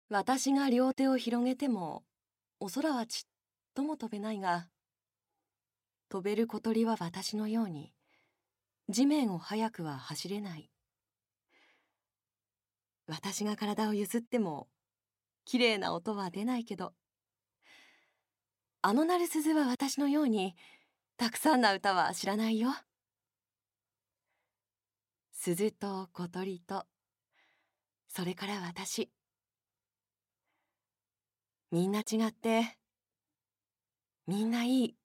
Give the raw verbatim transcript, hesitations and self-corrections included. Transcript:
私が両手を広げても、お空はちっとも飛べないが、飛べる小鳥は私のように、地面を速くは走れない。私が体をゆすっても、きれいな音は出ないけど、あの鳴る鈴は私のように、たくさんな歌は知らないよ。鈴と小鳥と、それから私。みんな違って、みんないい。